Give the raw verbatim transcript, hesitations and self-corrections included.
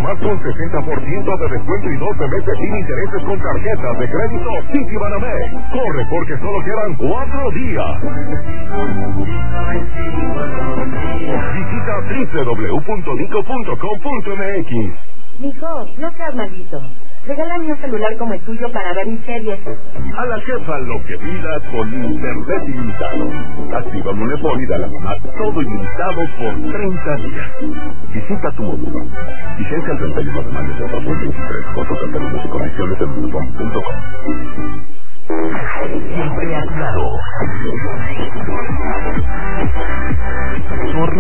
más con sesenta por ciento de descuento y doce meses sin intereses con tarjetas de crédito Citibanamex. Corre porque solo quedan cuatro días. Visita doble u doble u doble u punto dico punto com punto m x. Mijo, no seas malito. Regálame un celular como el tuyo para ver mis series. A la jefa lo que pidas con internet ilimitado. Activa Monepol y dale a mamá todo ilimitado por treinta días. Visita tu módulo. Vigencia el treinta y uno de mayo de dos mil veintitrés. Costo de términos y condiciones en monepol punto com. Siempre a tu lado.